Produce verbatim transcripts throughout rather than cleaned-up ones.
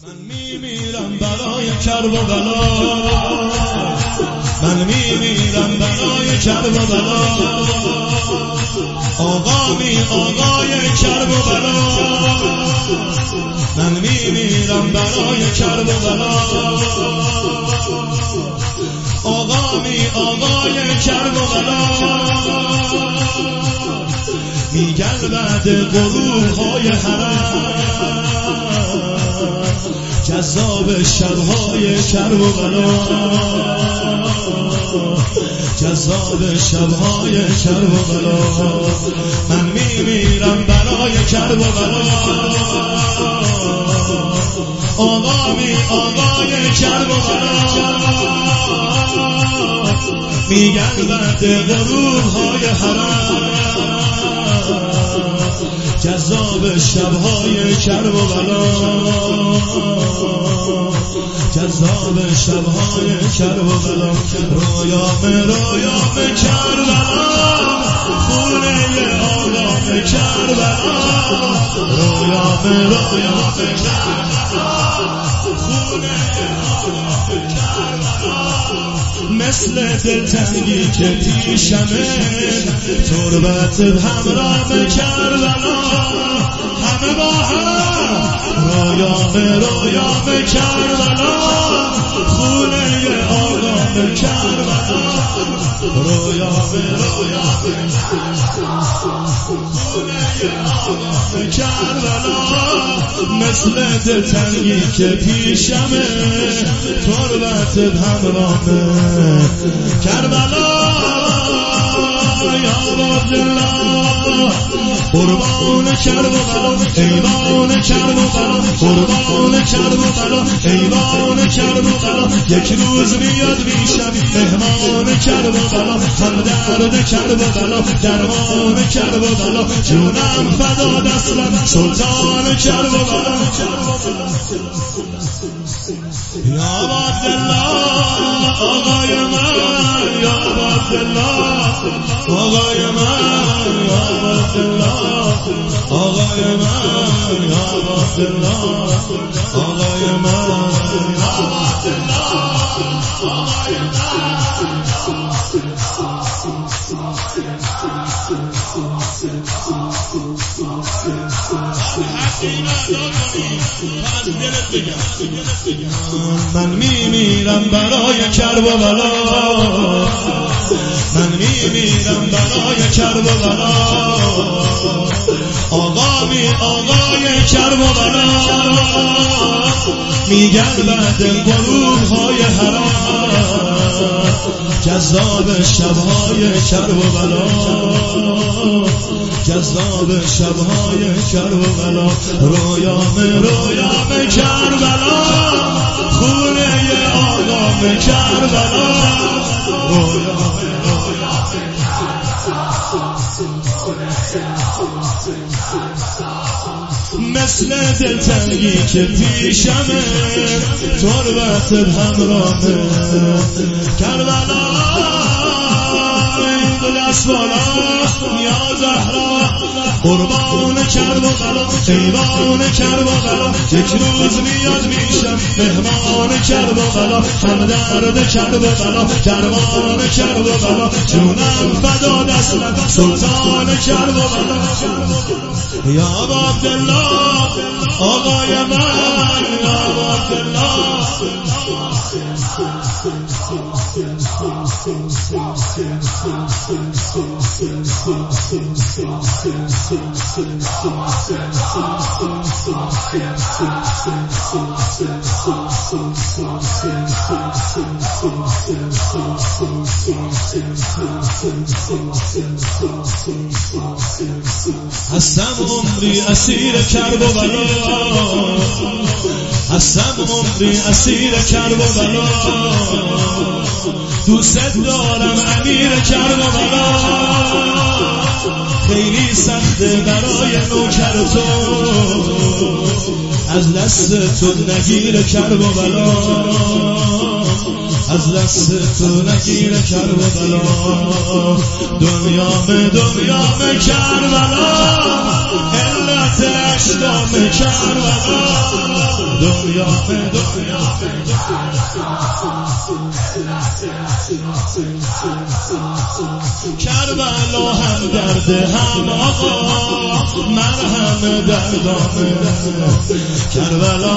من میمیرم برای کرب و بلا، من میمیرم برای کرب و بلا، آقا می آقای کرب و بلا، من میمیرم برای کرب و بلا، آقا می آقای کرب و بلا، میگن بعد غروب های حرم جذاب شبهای کرب و بلا، جذاب شبهای کرب و بلا، من میمیرم برای کرب و بلا، آقا می آقای کرب و بلا، میگن بعد غروب های حرم جذاب شبهای کرب و بلا، جذاب شبهای کرب و بلا، رویام رویام کربلا، خونه آقام کربلا، رویام رویام کربلا، خونه آقام کربلا، مثل دلتنگی که پیشمه تربت همراه کربلا، همه با هم رویام رویام کربلا، خونه آقام کربلا، رویام رویام خونه آقام کربلا، مثل دلتنگی که پیشمه تربت همراه کربلا، یا عبدالله قربان کرب و بلا، ایوان کرب و بلا، قربان کرب و بلا، ایوان کرب و بلا، یک روز میاد میشم مهمان کرب و بلا، هم درد کرب و بلا، درمان کرب و بلا، جونم فدا دستم سلطان کرب و بلا، یا عبدالله آقای من، یا عبدالله آقای من، یا عبدالله آقای من، یا عبدالله آقای من، یا عبدالله آقای من میمیرم برای کرب و بلا، من میمیرم برای کرب و بلا، آقا می آقای کرب و بلا، میگن بعد غروب های حرم جذاب شبهای کرب و بلا، جذاب شبهای کرب و بلا، رویام رویام کربلا، خونه آقام کربلا، رویام رویام مثل دلتنگی که پیشمه تربت همراه کربلا، این دست بالا یا زهرا قربان کرب و بلا، ایوان کرب و بلا، یک روز میاد میشم مهمان کرب و بلا، هم درد کرب و بلا، درمان کرب و بلا، جونم فدا دستم سلطان کرب و بلا، یا عبدالله آقای من، یا عبدالله هستم عمری اسیر کرب و بلا، هستم عمری اسیر کرب و بلا، دوست دارم امیر کرب و بلا، خیلی سخته برای نوکر تو از دست تو نگیر کرب و بلا، از دست تو نگیر کرب و بلا، دنیا به دنیا به کربلا، علت اشتام کربلا، دنیا دنیا کربلا هم درد هم آقا مرهم دردانه کربلا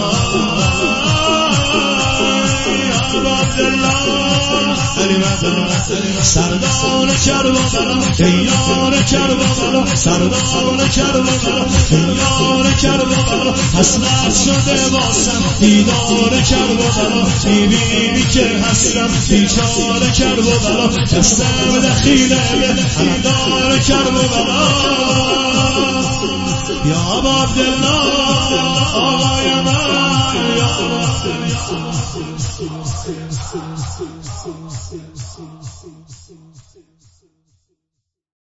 سردار کربلا یار کربلا سردار کربلا یار کربلا حسرت شده واسم دیدار کربلا میبینی که هستم بیچاره کربلا دستم دخیله همدار کربلا یا عبدالله آقای من یا